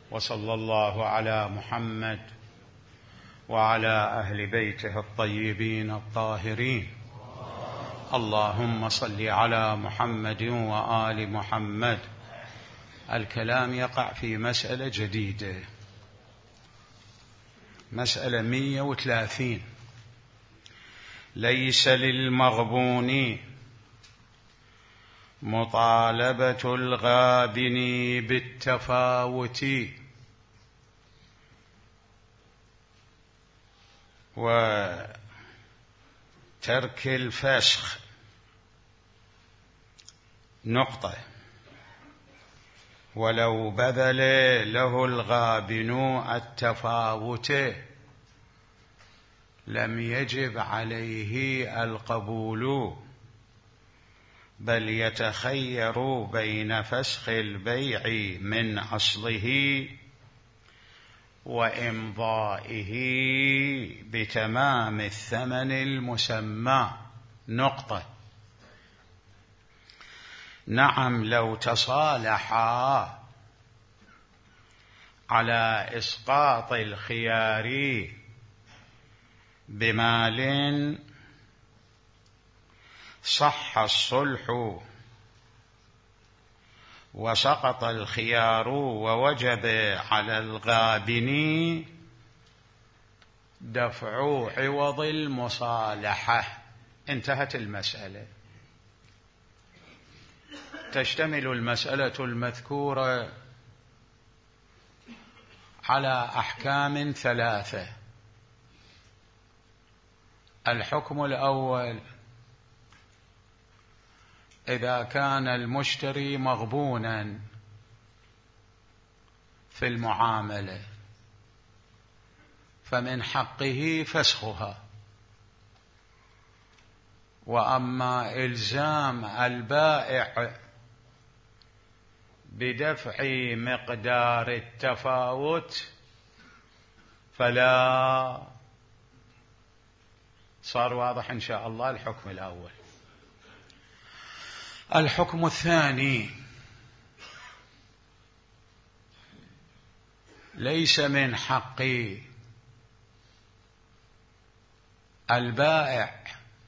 وصلى الله على محمد وعلى أهل بيته الطيبين الطاهرين. اللهم صل على محمد وآل محمد. الكلام يقع في مسألة جديدة، مسألة 130. ليس للمغبون مطالبة الغابن بالتفاوت وترك الفسخ نقطة، ولو بذل له الغابن التفاوت لم يجب عليه القبول، بل يتخير بين فسخ البيع من أصله وإمضائه بتمام الثمن المسمى نقطة. نعم، لو تصالحا على إسقاط الخيار بمال صح الصلح وسقط الخيار ووجب على الغابن دفع عوض المصالحة، انتهت المسألة. تشتمل المسألة المذكورة على أحكام 3. الحكم الأول: إذا كان المشتري مغبونا في المعاملة فمن حقه فسخها، وأما إلزام البائع بدفع مقدار التفاوت فلا. صار واضح إن شاء الله الحكم الأول. الحكم الثاني: ليس من حق البائع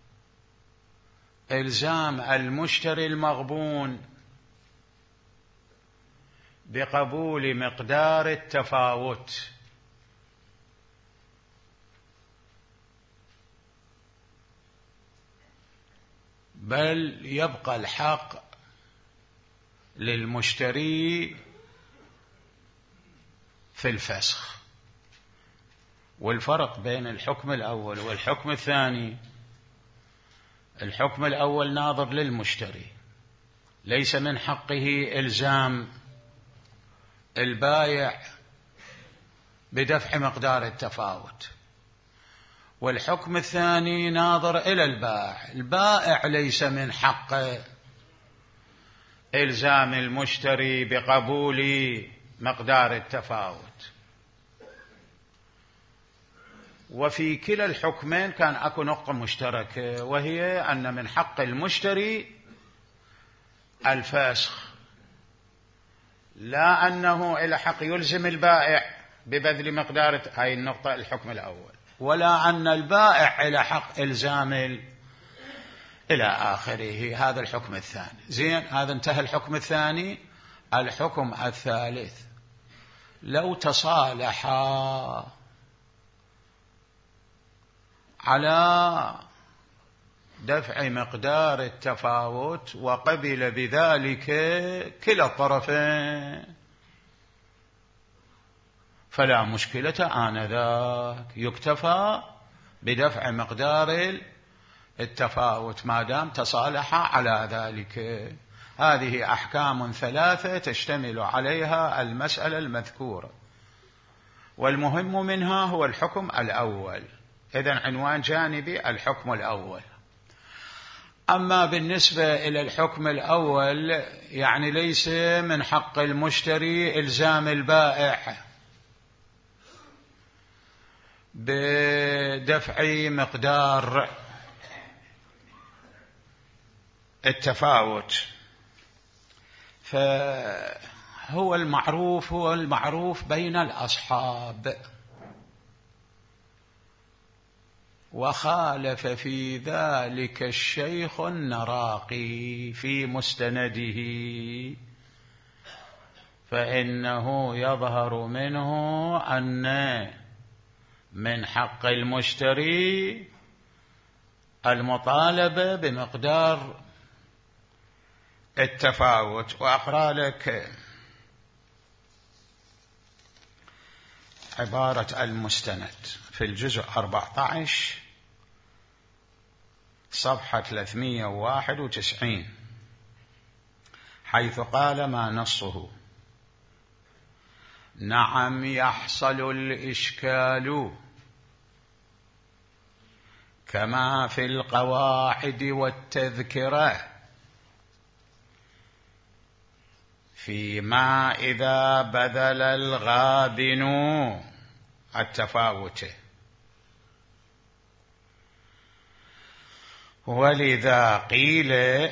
إلزام المشتري المغبون بقبول مقدار التفاوت، بل يبقى الحق للمشتري في الفسخ. والفرق بين الحكم الأول والحكم الثاني: الحكم الأول ناظر للمشتري، ليس من حقه إلزام البائع بدفع مقدار التفاوت. والحكم الثاني ناظر إلى البائع، البائع ليس من حقه إلزام المشتري بقبول مقدار التفاوت. وفي كلا الحكمين كان أكو نقطة مشتركة، وهي أن من حق المشتري الفسخ، لا أنه إلى حق يلزم البائع ببذل مقدار. هاي النقطة الحكم الأول. ولا أن البائع إلى حق إلزام إلى آخره. هذا الحكم الثاني. زين، هذا انتهى الحكم الثاني. الحكم الثالث: لو تصالحا على دفع مقدار التفاوت وقبل بذلك كلا الطرفين فلا مشكلة آنذاك، يكتفى بدفع مقدار التفاوت ما دام تصالح على ذلك. هذه أحكام 3 تشتمل عليها المسألة المذكورة، والمهم منها هو الحكم الأول. إذن عنوان جانبي الحكم الأول. أما بالنسبة إلى الحكم الأول، يعني ليس من حق المشتري إلزام البائع بدفع مقدار التفاوت، فهذا هو المعروف بين الأصحاب، وخالف في ذلك الشيخ النراقي في مستنده، فإنه يظهر منه أن من حق المشتري المطالبة بمقدار التفاوت. وأقرأ لك عبارة المستند في الجزء 14 صفحة 391، حيث قال ما نصه: نعم يحصل الإشكال كما في القواعد والتذكرة فيما إذا بذل الغابن التفاوت، ولذا قيل،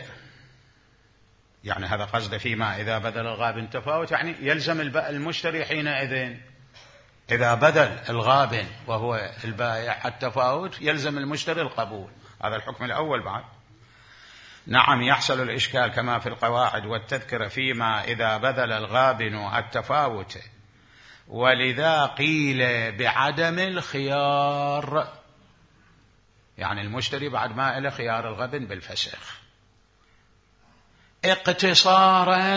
يعني هذا قصده فيما إذا بذل الغابن تفاوت، يعني يلزم المشتري حينئذ إذا بذل الغابن وهو البائع التفاوت يلزم المشتري القبول. هذا الحكم الأول. بعد نعم يحصل الإشكال كما في القواعد والتذكرة فيما إذا بذل الغابن التفاوت، ولذا قيل بعدم الخيار، يعني المشتري بعد ما إلى خيار الغبن بالفسخ، اقتصارا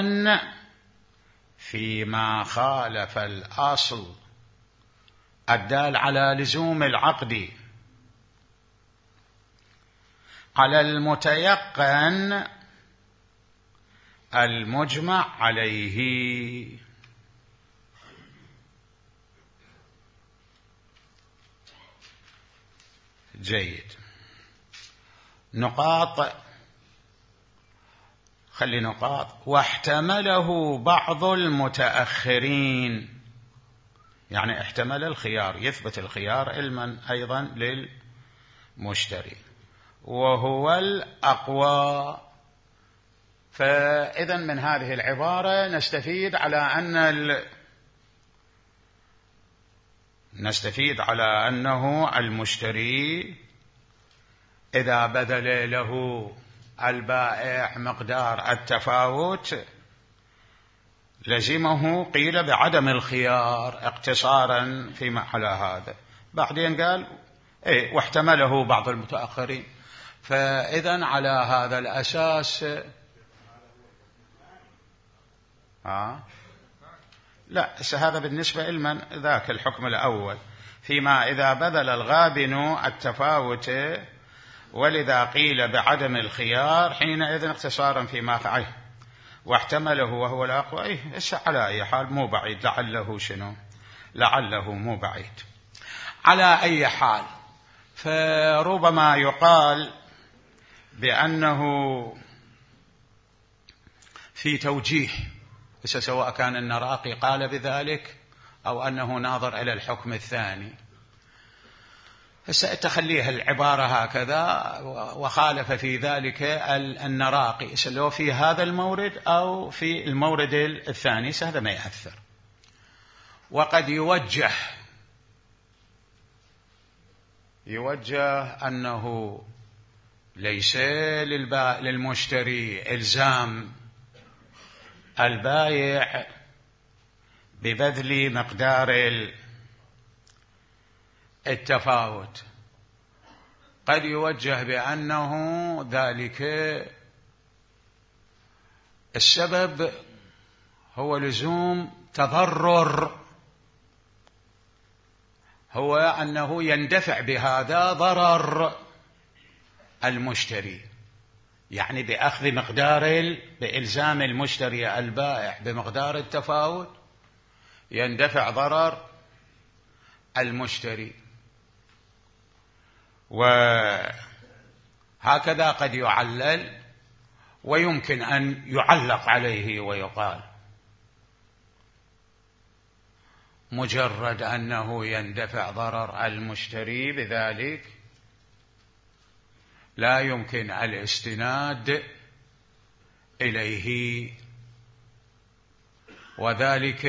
فيما خالف الأصل الدال على لزوم العقد على المتيقن المجمع عليه. جيد. نقاط، خلي نقاط. واحتمله بعض المتأخرين، يعني احتمل الخيار، يثبت الخيار علما أيضا للمشتري، وهو الأقوى. فإذا من هذه العبارة نستفيد على أنه المشتري إذا بذل له البائع مقدار التفاوت لزمه، قيل بعدم الخيار اقتصارا فيما على هذا. بعدين قال واحتمله بعض المتأخرين. فإذا على هذا الأساس لا، هذا بالنسبة لمن ذاك الحكم الأول فيما إذا بذل الغابن التفاوت، ولذا قيل بعدم الخيار حينئذ اقتصارا فيما فعله، واحتمله وهو الأقوى. على أي حال مو بعيد، لعله مو بعيد. على أي حال، فربما يقال بأنه في توجيه، سواء كان النراقي قال بذلك أو أنه ناظر إلى الحكم الثاني. سأتخليها العبارة هكذا، وخالف في ذلك النراقي، لو في هذا المورد أو في المورد الثاني هذا ما يأثر. وقد يوجه أنه ليس للمشتري إلزام البائع ببذل مقدار التفاوت، قد يوجه بأنه ذلك السبب هو لزوم تضرر، هو أنه يندفع بهذا ضرر المشتري، يعني بأخذ بإلزام المشتري البائع بمقدار التفاوت يندفع ضرر المشتري. وهكذا قد يعلل، ويمكن أن يعلق عليه ويقال مجرد أنه يندفع ضرر المشتري بذلك لا يمكن الاستناد إليه وذلك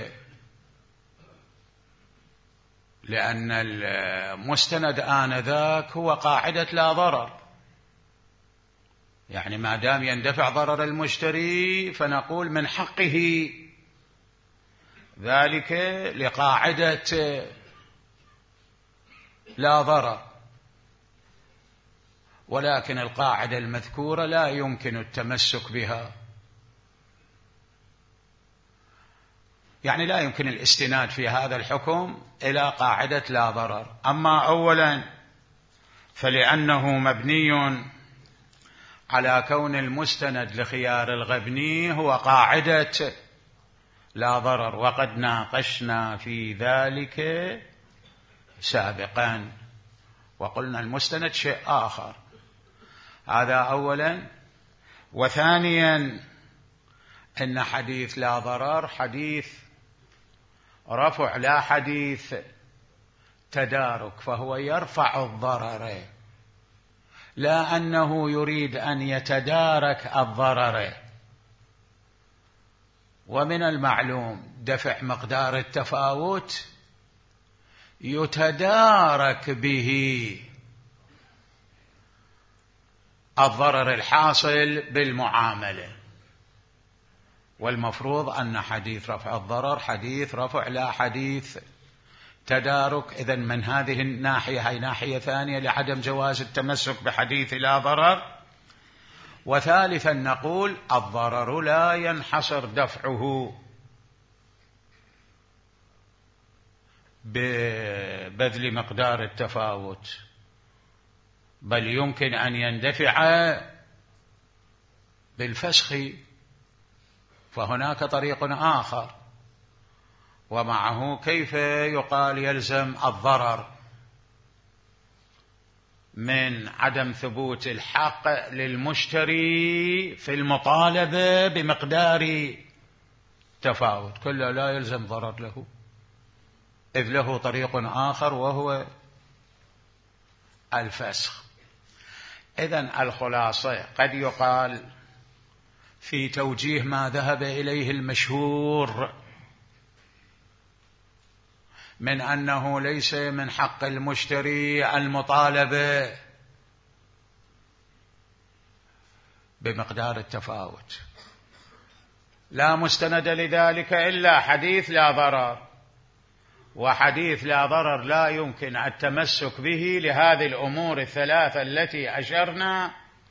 لأن المستند آنذاك هو قاعدة لا ضرر، يعني ما دام يندفع ضرر المشتري فنقول من حقه ذلك لقاعدة لا ضرر. ولكن القاعدة المذكورة لا يمكن التمسك بها، يعني لا يمكن الاستناد في هذا الحكم إلى قاعدة لا ضرر. أما أولا فلأنه مبني على كون المستند لخيار الغبني هو قاعدة لا ضرر، وقد ناقشنا في ذلك سابقا وقلنا المستند شيء آخر. هذا أولا. وثانيا إن حديث لا ضرر حديث رفع لا حديث تدارك، فهو يرفع الضرر لا أنه يريد أن يتدارك الضرر. ومن المعلوم دفع مقدار التفاوت يتدارك به الضرر الحاصل بالمعاملة، والمفروض أن حديث رفع الضرر حديث رفع لا حديث تدارك. إذن من هذه الناحية هي ناحية ثانية لعدم جواز التمسك بحديث لا ضرر. وثالثا نقول الضرر لا ينحصر دفعه ببذل مقدار التفاوت، بل يمكن أن يندفع بالفسخ، فهناك طريق آخر. ومعه كيف يقال يلزم الضرر من عدم ثبوت الحق للمشتري في المطالبة بمقدار تفاوت؟ كله لا يلزم ضرر له، إذ له طريق آخر وهو الفسخ. إذن الخلاصة قد يقال في توجيه ما ذهب إليه المشهور من أنه ليس من حق المشتري المطالبة بمقدار التفاوت، لا مستند لذلك إلا حديث لا ضرر، وحديث لا ضرر لا يمكن التمسك به لهذه الأمور الثلاثة التي أشرنا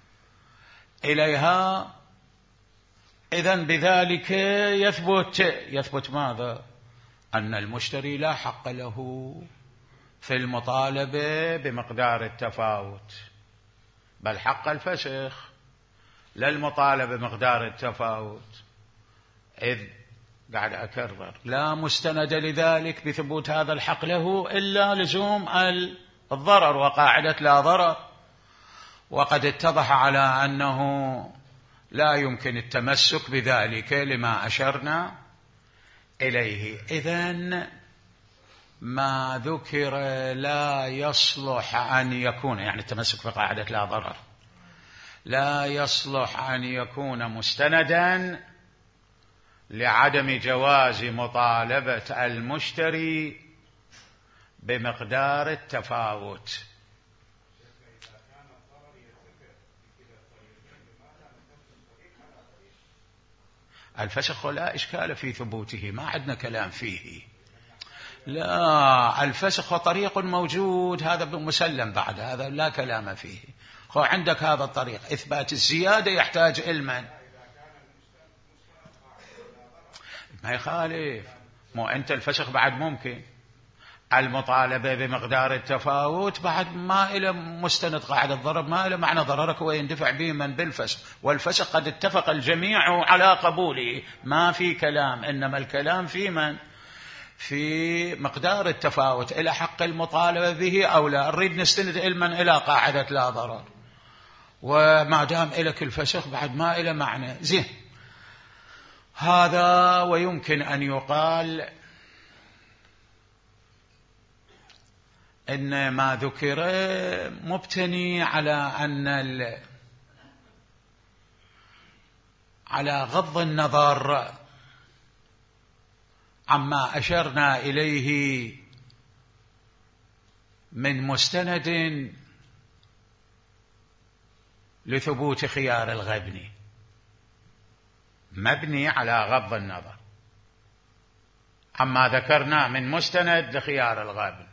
إليها. إذن بذلك يثبت ماذا؟ أن المشتري لا حق له في المطالبة بمقدار التفاوت، بل حق الفسخ لا المطالبة بمقدار التفاوت. إذ قاعد أكرر لا مستند لذلك بثبوت هذا الحق له إلا لزوم الضرر وقاعدة لا ضرر. وقد اتضح على أنه لا يمكن التمسك بذلك لما أشرنا إليه. إذن ما ذكر لا يصلح أن يكون، يعني التمسك بقاعدة لا ضرر لا يصلح أن يكون مستندا لعدم جواز مطالبة المشتري بمقدار التفاوت. الفسخ لا إشكال في ثبوته، ما عندنا كلام فيه. لا، الفسخ طريق موجود، هذا مسلم بعد، هذا لا كلام فيه. عندك هذا الطريق إثبات الزيادة يحتاج علما، ما يخالف. مو أنت الفسخ بعد ممكن، المطالبة بمقدار التفاوت بعد ما إلى مستند قاعدة الضرر، ما إلى معنى ضررك ويندفع به من بالفسخ، والفسخ قد اتفق الجميع على قبوله، ما في كلام. إنما الكلام في من؟ في مقدار التفاوت، إلى حق المطالبة به أو لا. نريد نستند علما إلى قاعدة لا ضرر، وما دام إلك الفسخ بعد ما إلى معنى زين هذا. ويمكن أن يقال إن ما ذكر مبتني على أن على غض النظر عما أشرنا إليه من مستند لثبوت خيار الغبن مبني على غض النظر عما ذكرنا من مستند لخيار الغبن.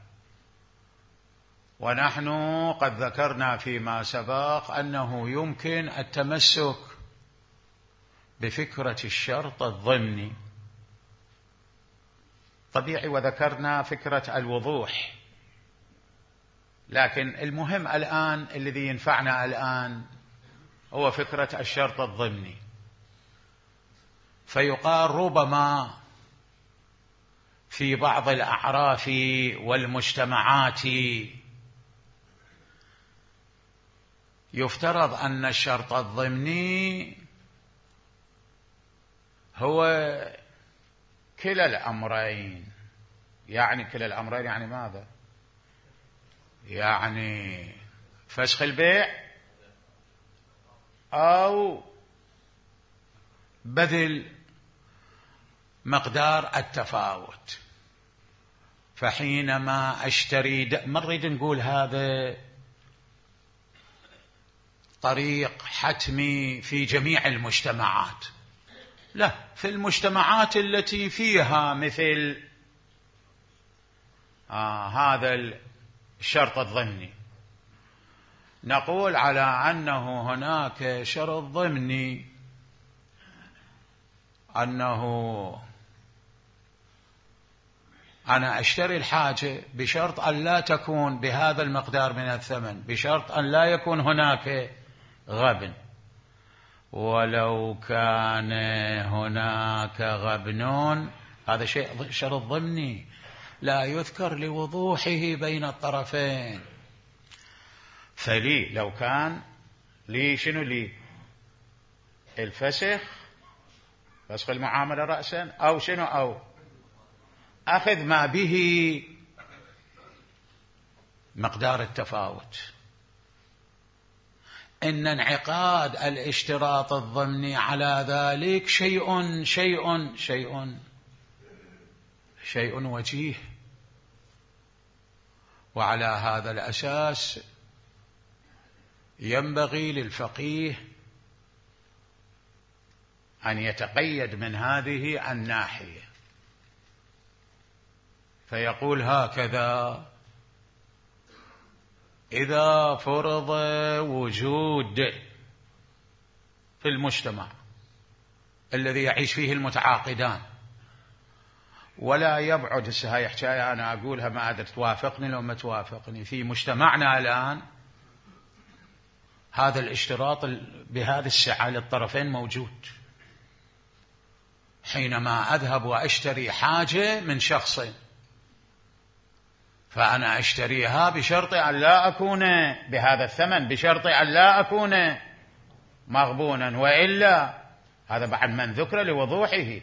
ونحن قد ذكرنا فيما سبق أنه يمكن التمسك بفكرة الشرط الضمني طبيعي، وذكرنا فكرة الوضوح، لكن المهم الآن الذي ينفعنا الآن هو فكرة الشرط الضمني. فيقال ربما في بعض الأعراف والمجتمعات يفترض أن الشرط الضمني هو كلا الأمرين. يعني كلا الأمرين يعني ماذا؟ يعني فسخ البيع أو بذل مقدار التفاوت. فحينما أشتري ما نريد نقول هذا طريق حتمي في جميع المجتمعات، لا، في المجتمعات التي فيها مثل هذا الشرط الضمني نقول على أنه هناك شرط ضمني أنه أنا أشتري الحاجة بشرط أن لا تكون بهذا المقدار من الثمن، بشرط أن لا يكون هناك غبن. ولو كان هناك غبن هذا شيء شرط ضمني لا يذكر لوضوحه بين الطرفين. فلي لو كان لي شنو لي الفسخ، فسخ المعاملة رأسا، أو شنو، أو أخذ ما به مقدار التفاوت. إن انعقاد الاشتراط الضمني على ذلك شيء وجيه. وعلى هذا الأساس ينبغي للفقيه أن يتقيد من هذه الناحية فيقول هكذا: إذا فرض وجود في المجتمع الذي يعيش فيه المتعاقدان، ولا يبعد، هاي حكاية أنا أقولها ما أدري توافقني لو ما توافقني، في مجتمعنا الآن هذا الاشتراط بهذه السعة للطرفين موجود. حينما أذهب وأشتري حاجة من شخص فأنا أشتريها بشرط أن لا أكون بهذا الثمن، بشرط أن لا أكون مغبونا، وإلا هذا بعد من ذكر لوضوحه،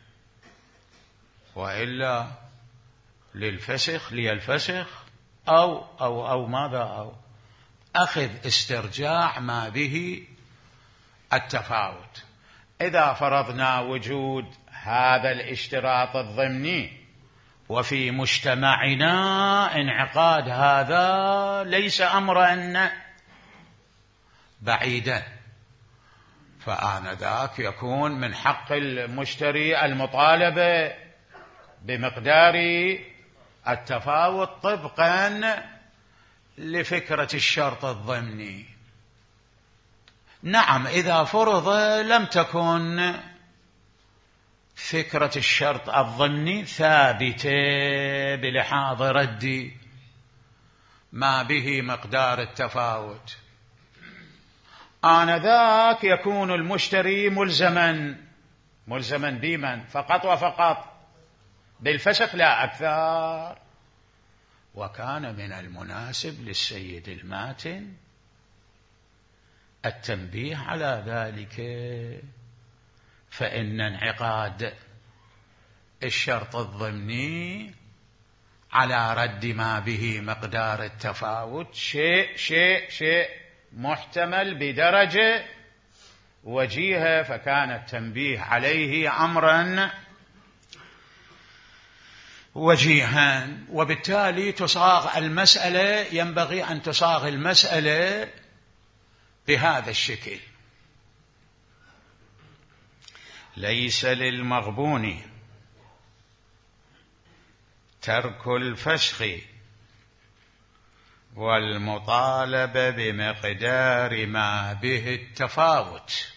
وإلا للفسخ أو ماذا، أو أخذ استرجاع ما به التفاوت. إذا فرضنا وجود هذا الاشتراط الضمني وفي مجتمعنا انعقاد هذا ليس أمرا بعيدا، فآنذاك يكون من حق المشتري المطالبة بمقدار التفاوت طبقا لفكرة الشرط الضمني. نعم، إذا فرض لم تكن فكرة الشرط الضمني ثابتة بلحاظ رد ما به مقدار التفاوت، آنذاك يكون المشتري ملزما بمن فقط وفقط بالفسخ لا أكثر. وكان من المناسب للسيد الماتن التنبيه على ذلك، فإن انعقاد الشرط الضمني على رد ما به مقدار التفاوت شيء محتمل بدرجة وجيهة، فكان التنبيه عليه أمرا وجيها، وبالتالي تصاغ المسألة، ينبغي أن تصاغ المسألة بهذا الشكل: ليس للمغبون ترك الفسخ والمطالبة بمقدار ما به التفاوت.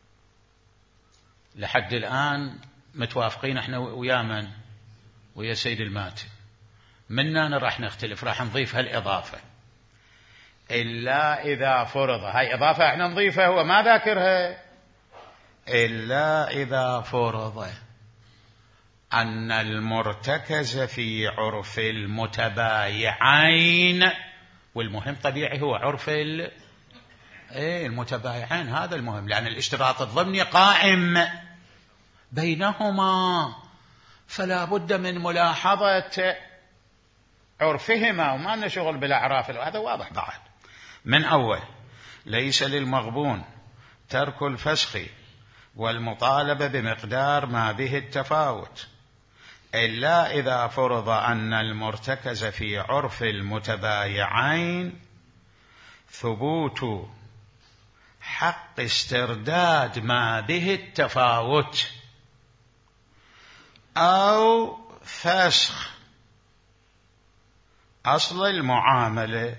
لحد الآن متوافقين احنا ويا من؟ ويا سيد الماتن. منا راح نختلف، راح نضيف هالإضافة: إلا إذا فرض. هاي إضافة احنا نضيفها، هو ما ذاكرها. إلا إذا فرض أن المرتكز في عرف المتبايعين، والمهم طبيعي هو عرف المتبايعين، هذا المهم، لأن الاشتراط الضمني قائم بينهما، فلا بد من ملاحظة عرفهما، وما لنا شغل بالأعراف، هذا واضح بعد من أول: ليس للمغبون ترك الفسخ والمطالبة بمقدار ما به التفاوت إلا إذا فرض أن المرتكز في عرف المتبايعين ثبوت حق استرداد ما به التفاوت أو فسخ أصل المعاملة،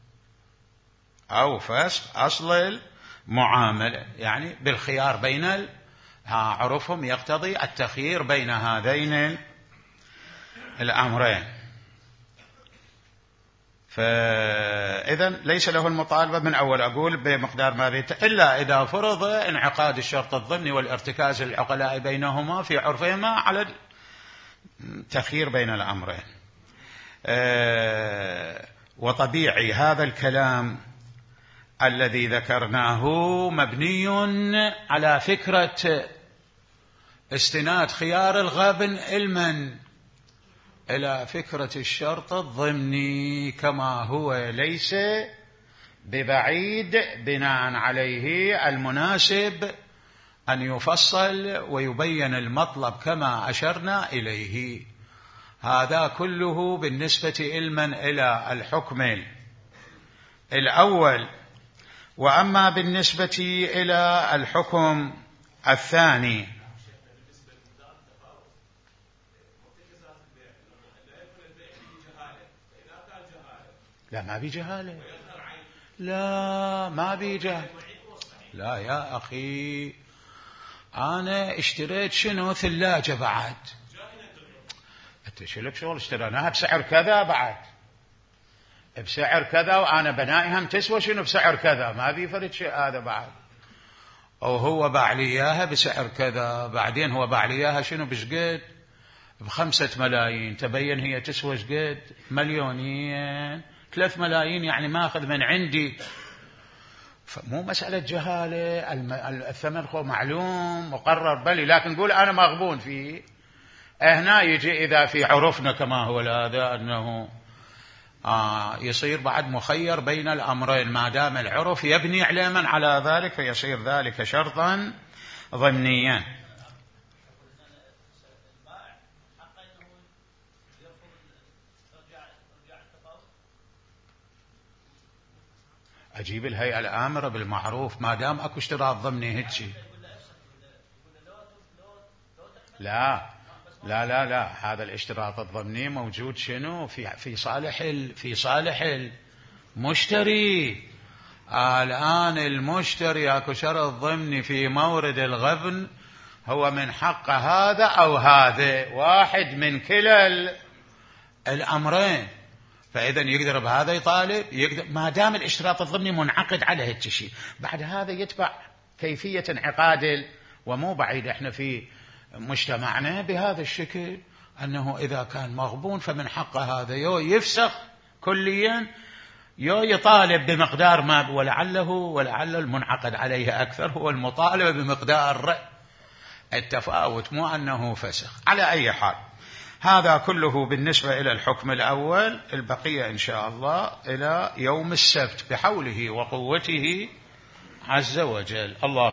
أو فسخ أصل المعاملة، يعني بالخيار بين عرفهم يقتضي التخيير بين هذين الأمرين. فإذا ليس له المطالبة من أول، أقول بمقدار ما بيت، إلا إذا فرض انعقاد الشرط الضمني والارتكاز العقلاء بينهما في عرفهما على التخيير بين الأمرين. وطبيعي هذا الكلام الذي ذكرناه مبني على فكرة استناد خيار الغبن إلى فكرة الشرط الضمني كما هو، ليس ببعيد بناء عليه المناسب أن يفصل ويبين المطلب كما أشرنا إليه. هذا كله بالنسبة إلى الحكم الأول. وأما بالنسبة إلى الحكم الثاني، لا ما بي جهالة، لا ما بي جهالة، لا يا أخي، أنا اشتريت شنو؟ ثلاجة بعد. أنت شلك شغل اشتريناها بسعر كذا، بعد بسعر كذا، وأنا بنائها تسوى شنو بسعر كذا، ما بي فرق شيء هذا بعد. أو هو باع لي إياها بسعر كذا، بعدين هو باع لي إياها شنو بشقد؟ ب5 ملايين، تبين هي تسوى شقد؟ 2 3 ملايين، يعني ماخذ من عندي. فمو مسألة جهالة، الثمن هو معلوم مقرر بلي، لكن نقول أنا مغبون فيه. هنا يجي إذا في عرفنا كما هو هذا أنه يصير بعد مخير بين الأمرين، ما دام العرف يبني علما على ذلك فيصير ذلك شرطا ضمنيا. أجيب الهيئة الآمرة بالمعروف ما دام أكو اشتراط ضمني هيك. لا لا لا لا، هذا الاشتراط الضمني موجود شنو في صالح المشتري. الآن المشتري اكو شرط ضمني في مورد الغبن، هو من حق هذا أو هذا، واحد من كلا الأمرين، فإذا يقدر بهذا يطالب، يقدر ما دام الاشتراط الضمني منعقد على هيك شيء. بعد هذا يتبع كيفية انعقاد، ومو بعيد احنا في مجتمعنا بهذا الشكل، أنه إذا كان مغبون فمن حق هذا يو يفسخ كليا، يو يطالب بمقدار ما، ولعل المنعقد عليه أكثر هو المطالبة بمقدار التفاوت، مو أنه فسخ. على أي حال هذا كله بالنسبة إلى الحكم الأول. البقية إن شاء الله إلى يوم السبت بحوله وقوته عز وجل. الله